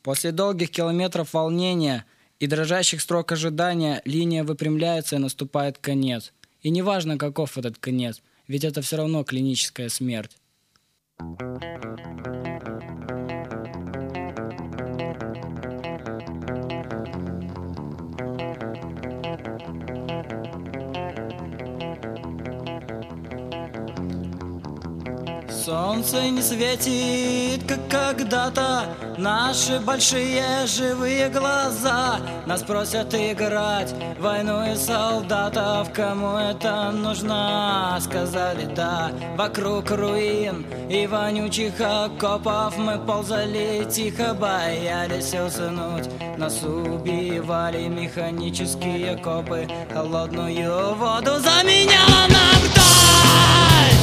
После долгих километров волнения и дрожащих строк ожидания линия выпрямляется и наступает конец. И неважно, каков этот конец, ведь это все равно клиническая смерть. Солнце не светит, как когда-то. Наши большие живые глаза нас просят играть в войну и солдатов. Кому это нужно? Сказали да. Вокруг руин и вонючих окопов мы ползали тихо, боялись уснуть. Нас убивали механические копы. Холодную воду заменяла нам вдаль.